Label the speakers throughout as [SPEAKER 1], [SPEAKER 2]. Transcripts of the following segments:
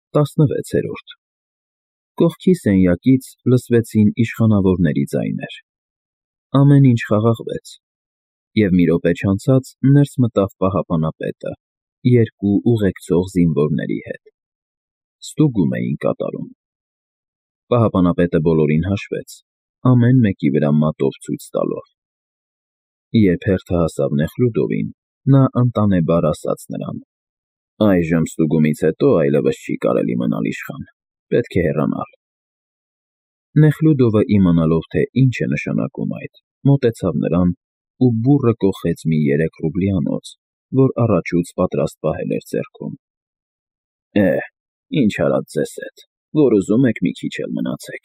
[SPEAKER 1] 16-րդ Կողքի սենյակից լսվեցին իշխանավորների ձայներ. ամեն ինչ խաղաղվեց, և մի րոպե չանցած ներս մտավ պահապանապետը երկու ուղեկցող զինվորների հետ. ստուգում էին կատարում։ Պահապանապետը բոլորին հաշվեց, ամեն մեկի վրա մատով ցույց տալով։ Երբ հերթը հասավ Նեխլյուդովին, նա ընտանեբար ասաց նրան. «Այժմ ստուգումից հետո այլևս չի կարելի մնալ իշխան, պետք է հեռանալ»։ Նեխլյուդովը, իմանալով, թե ինչ է նշանակում այդ, մոտեցավ նրան ու բուռը կոխեց մի 3 ռուբլյանոց, որ առաջուց պատրաստ պահել էր ձեռքում։ Ինչ արած ձեզ հետ, որ ուզում եք մի քիչ էլ մնացեք։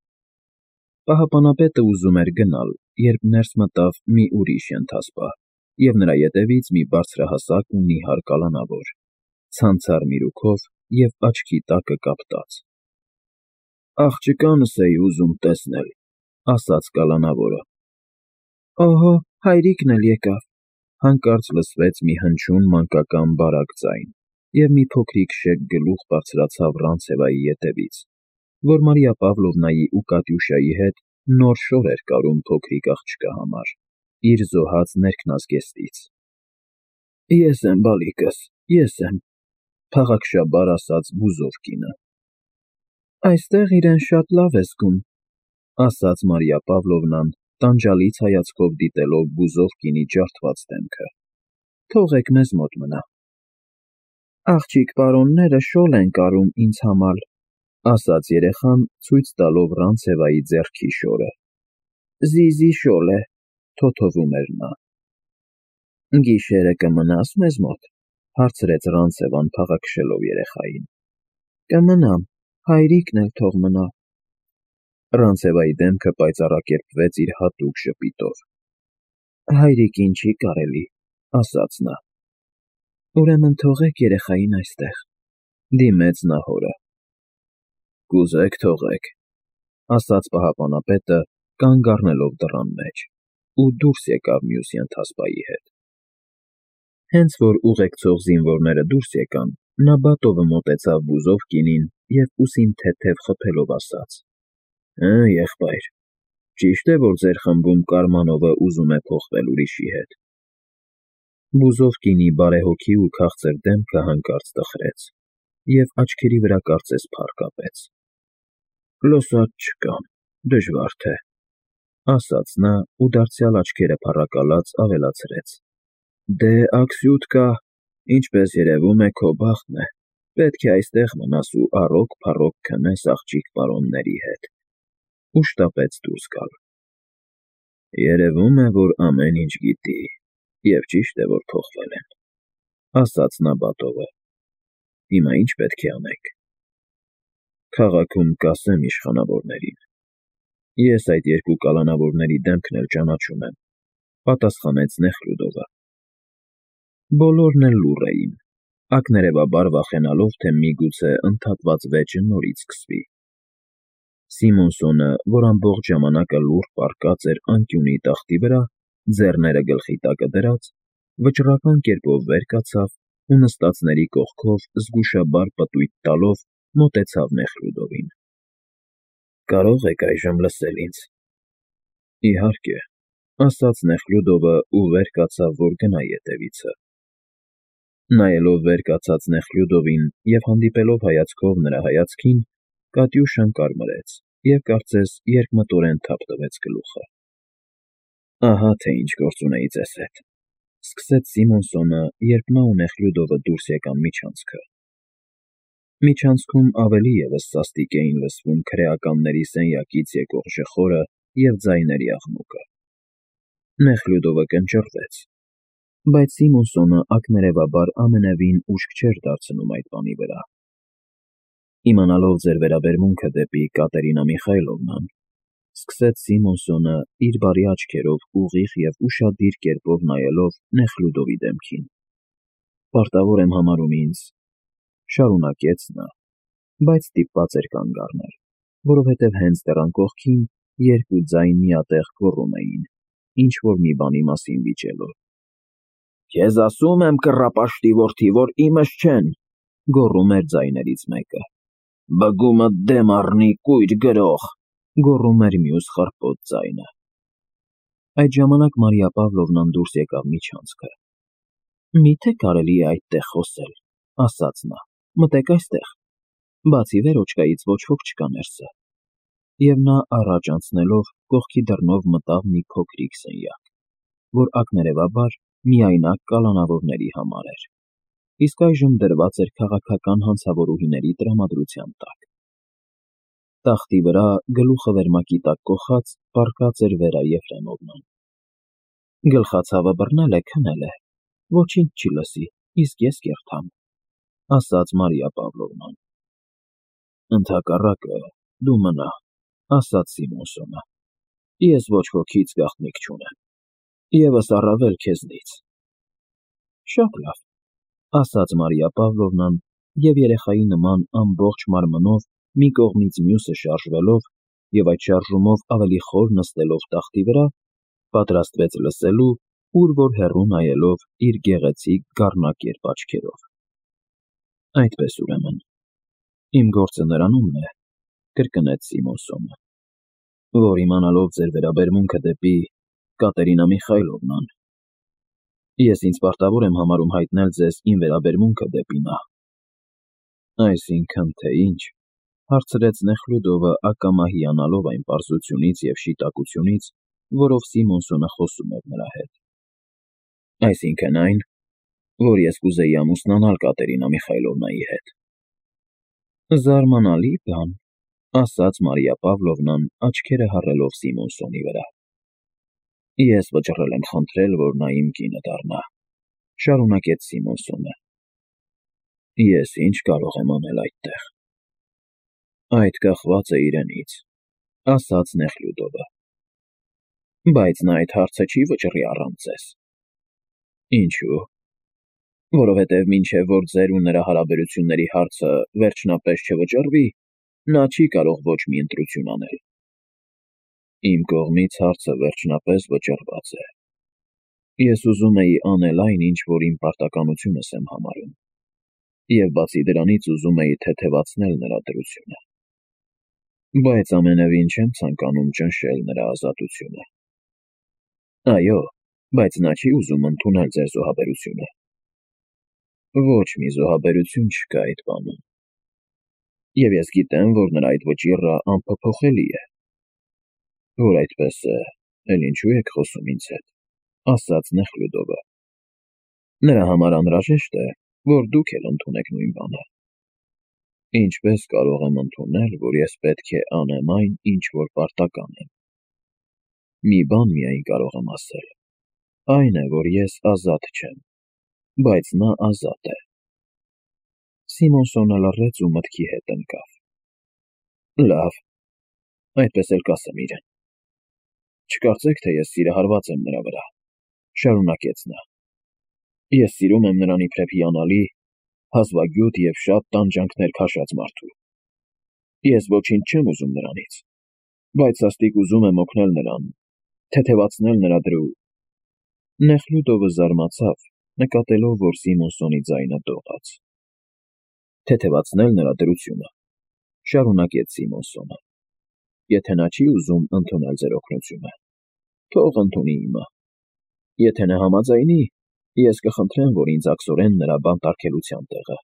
[SPEAKER 1] Պահապանապետը ուզում էր գնալ, երբ ներս մտավ մի ուրիշ ենթասպա, և նրա ետևից մի բարձրահասակ ու նիհար կալանավոր, ցանցառ միրուքով և աչքի տակը կապտած։ «Աղջկանս էի ուզում տեսնել», ասաց կալանավորը։ «Օհո, հայրիկն էլ եկավ», հանկարծ լսվեց մի հնչյուն մանկական բարակ ձայն, և մի փոքրիկ շեկ գլուխ բարձրացավ Ռանցևայի ետևից, որ Մարիա Պավլովնայի ու Կատյուշայի հետ նոր շոր էր կարում փոքրիկ աղջկա համար, իր զոհած ներքնազգեստից։ «Ես եմ, բալիկս, ես եմ», փաղաքշաբար ասաց բուզով կինը։ «Այստեղ իրեն շատ լավ է զգում», ասաց Մարիա Պավլովնան, տանջալից հայացքով դիտելով բուզով կինի ջարդված դեմքը։ «Թողեք մեզ մոտ մնա»։ «Աղջիկ պարոնները շոլ են կարում ինձ համար», ասաց երեխան, ցույց տալով Ռանցևայի ձեռքի շորը։ «Զիզի շոլ է», թոթովում էր նա։ «Գիշերը կմնաս մեզ մոտ», հարցրեց Ռանցևան փաղաքշելով երեխային։ «Կմնամ, հայրիկն էլ թող մնա»։ Ռանցևայի դեմքը պայծառակերպվեց իր հատուկ ժպիտով։ «Հայրիկին չի կարելի», ասաց նա։ «Ուրեմն թողեք երեխային այստեղ», դիմեց նա հորը։ «Կուզեք թողեք», ասաց պահապանապետը, կանգ առնելով դռան մեջ, ու դուրս եկավ մյուս ենթասպայի հետ։ Հենց որ ուղեկցող զինվորները դուրս եկան, նա բատովը մոտեցավ բուզով կինին և ուսին թեթև խփելով ասաց. «Եղբայր, ճի՞շտ է, որ ձեր խմբում Կարմանովը ուզում է փոխվել ուրիշի հետ»։ Բուզով կինի բարեհոգի ու քաղցր դեմքը հանկարծ տխրեց, և աչքերի վրա կարծես փառ կապեց։ «Լսած չկամ, դժվար թե», ասաց նա ու դարձյալ աչքերը փառակալած ավելացրեց. «Դե, Աքսյուտկա, ինչպես երևում է, քո բախտն է, պետք է այստեղ մնաս ու առօգ-փառոգ քնես աղջիկ պարոնների հետ», ու շտապեց դուրս գալ։ «Երևում է, որ ամեն ինչ գիտի, և ճիշտ է, որ փոխվել են», ասաց նա բատովը։ «Հիմա ինչ պետք է անենք»։ «Քաղաքում կասեմ իշխանավորներին։ Ես այդ երկու կալանավորների դեմքն էլ ճանաչում եմ», պատասխանեց Նեխլյուդովը։ Բոլորն էլ լուռ էին, ակներևաբար վախենալով, թե միգուցե ընդհատված վեճը նորից սկսվի։ Սիմոնսոնը, որ ամբողջ ժամանակը լուռ պառկած էր անկյունի տախտի վրա, ձեռները գլխի տակը դրած, վճռական կերպով վեր կացավ ու նստածների կողքով զգուշաբար պտույտ տալով մոտեցավ Նեխլյուդովին։ «Կարո՞ղ եք այժմ լսել ինձ»։ «Իհարկե», ասաց Նեխլյուդովը ու վեր կացավ, որ գնա ետևիցը։ Նայելով վեր կացած Նեխլյուդովին և հանդիպելով հայացքով նրա հայացքին, Կատյուշան կարմրեց և կարծես երկմտորեն թափ տվեց գլուխը։ «Ահա թե ինչ գործ ունեի ձեզ հետ», սկսեց Սիմոնսոնը, երբ նա ու Նեխլյուդովը դուրս եկան միջանցքը։ Միջանցքում ավելի ևս սաստիկ էին լսվում քրեականների սենյակից եկող ժխորը և ձայների աղմուկը։ Նեխլյուդովը կնճռվեց, բայց Սիմոնսոնը ակներևաբար ամենևին ուշք չէր դարձնում այդ բանի վրա։ «Իմանալով ձեր վերաբերմունքը դեպի Կատերինա Միխայլովնան», սկսեց Սիմոնսոնը իր բարի աչքերով ուղիղ և ուշադիր կերպով նայելով Նեխլյուդովի դեմքին, «պարտավոր եմ համարում ինձ», շարունակեց նա, բայց ստիպված էր կանգ առնել, որովհետև հենց դռան կողքին երկու ձայն միատեղ գոռում էին, ինչ-որ մի բանի մասին վիճելով։ «Քեզ ասում եմ, կռապաշտի որդի, որ իմս չեն», գոռում էր ձայներից մեկը։ Բգումը դեմ առնի կույր գրող, գոռում էր մյուս խռպոտ ձայնը։ Այդ ժամանակ Մարիա Պավլովնան դուրս եկավ միջանցքը։ Միթե կարելի է այդտեղ խոսել, ասաց նա, մտեք այստեղ, բացի Վերոչկայից ոչ ոք չկա ներսը։ Եվ նա առաջ անցնելով կողքի դռնով մտավ մի փոքրիկ սենյակ, որ ակներևաբար միայնակ կալանավորների համար էր, իսկ այժմ դրված էր քաղաքական հանցավորուհիների տրամադրության տակ։ Տախտի վրա գլուխը վերմակի տակ կոխած պառկած էր Վերա Եֆրեմովնան։ Գլխացավը բռնել է, քնել է, ոչինչ չի լսի, իսկ ես կերթամ, ասաց Մարիա Պավլովնան։ Ընդհակառակը դու մնա, ասաց Սիմոնսոնը, ես ոչ ոքից գաղտնիք չունեմ, ևս առավել քեզնից։ Շատ լավ, ասաց Մարիա Պավլովնան և երեխայի նման ամբողջ մարմնով մի կողմից մյուսը շարժվելով և այդ շարժումով ավելի խոր նստելով տախտի վրա, պատրաստվեց լսելու, ուր որ հեռու նայելով իր գեղեցիկ գառնակերպ աչքերով։ Այդպես ուրեմն, իմ գործը նրանումն է, կրկնեց Սիմոնսոնը, որ իմանալով ձեր վերաբերմունքը դեպի Կատերինա Միխայլովնան, ես ինձ պարտավոր եմ համարում հայտնել ձեզ իմ վերաբերմունքը դեպի նա։ Այսինքն թե ինչ, հարցրեց Նեխլյուդովը ակամա հիանալով այն պարզությունից և շիտակությունից, որով Սիմոնսոնը խոսում էր նրա հետ։ Այսինքն այն, որ ես կուզեի ամուսնանալ Կատերինա Միխայլովնայի հետ։ Զարմանալի բան, ասաց Մարիա Պավլովնան աչքերը հառելով Սիմոնսոնի վրա։ Ես վճռել եմ խնդրել, որ նա իմ կինը դառնա, շարունակեց Սիմոնսոնը։ Ես ինչ կարող եմ անել այդտեղ։ Այդ կախված է իրենից, ասաց Նեխլյուդովը։ Բայց նա այդ հարցը չի վճռի առանց ձեզ։ Ինչու՞։ Որովհետև մինչև որ ձեր ու նրա հարաբերությունների հարցը վերջնապես չվճռվի, նա չի կարող ոչ մի ընտրություն անել։ Իմ կողմից հարցը վերջնապես վճռված է։ Ես ուզում էի անել այն, ինչ որ իմ պարտականությունս եմ համարում, և բացի դրանից ուզում էի թեթևացնել նրա դրությունը։ Բայց ամենևին չեմ ցանկանում ճնշել նրա ազատությունը։ Այո, բայց նա չի ուզում ընդունել ձեր զոհաբերությունը։ Ոչ մի զոհաբերություն չկա այդ բանում։ Եվ ես գիտեմ, որ նրա այդ վճիռը անփոփոխելի է։ Որ այդպես է, էլ ինչու եք խոսում ինձ հետ, ասաց Նեխլյուդովը։ Նրա համար անհրաժեշտ է, որ դուք էլ ընդունեք նույն բանը։ Ինչպես կարող եմ ընդունել, որ ես պետք է անեմ այն, ինչ որ պարտական եմ։ Մի բան միայն կարող եմ ասել, այն է, որ ես ազատ չեմ, բայց նա ազատ է։ Սիմոնսոնը լռեց ու մտքի հետ ընկավ։ Լավ, այդպես էլ կասեմ իրեն։ Չկարծեք, թե ես սիրահարված եմ նրա վրա, շարունակեց նա։ Ես սիրում եմ նրան իբրև հիանալի, հազվագյուտ և շատ տանջանքներ քաշած մարդու։ Ես ոչինչ չեմ ուզում նրանից, բայց սաստիկ ուզում եմ օգնել նրան, թեթևացնել նրա դրու։ Նեխլյուդովը զարմացավ, նկատելով, որ Սիմոնսոնի ձայնը դողաց։ Թեթևացնել նրա դրությունը, շարունակեց Սիմոնսոնը։ Եթե նա չի ուզում ընդունել ձեր օգնությունը, թող ընդունի իմը։ Եթե նա համաձայնի, ես կխնդրեմ, որ ինձ աքսորեն նրա բանտարկելության տեղը։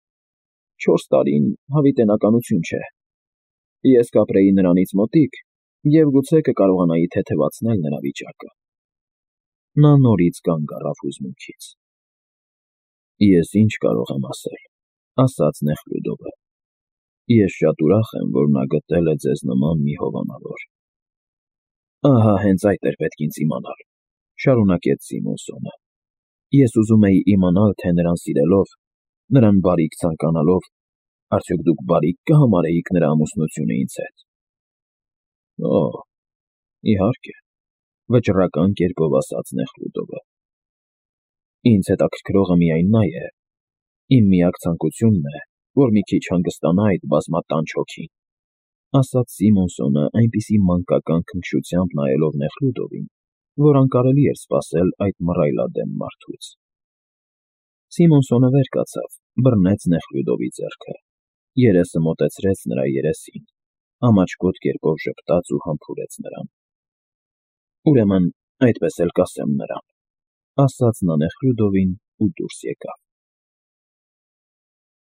[SPEAKER 1] 4 տարին հավիտենականություն չէ։ Ես կապրեի նրանից մոտիկ և գուցե կկարողանայի թեթևացնել նրա վիճակը։ Նա նորից կանգ առավ հուզմունքից։ Ես ինչ կարող եմ ասել, ասաց Նեխլյուդովը։ Ես շատ ուրախ եմ, որ նա գտել է ձեզ նման մի հովանավոր։ Ահա հենց այդ էր պետք ինձ իմանալ, շարունակեց Սիմոնսոնը։ Ես ուզում էի իմանալ, թե նրան սիրելով, նրան բարիք ցանկանալով, արդյոք դուք բարիք կհամարեիք նրա ամուսնությունը ինձ հետ։ Օ, իհարկե, վճռական կերպով ասաց Նեխլյուդովը։ Ինձ հետաքրքրողը միայն նա է։ Իմ միակ ցանկությունն է, որ մի քիչ հանգստանա այդ բազմատանջ հոգին, ասաց Սիմոնսոնը այնպիսի մանկական քնքշությամբ նայելով Նեխլյուդովին, որ անկարելի էր սպասել այդ մռայլադեմ մարդուց։ Սիմոնսոնը վեր կացավ, բռնեց Նեխլյուդովի ձեռքը երեսը մոտեցրեց նրա երեսին, ամաչկոտ կերպով ժպտաց ու համբուրեց նրան։ Ուրեմն այդպես էլ կասեմ նրան, ասաց նա նեխրյուդովին ու դուրս եկավ։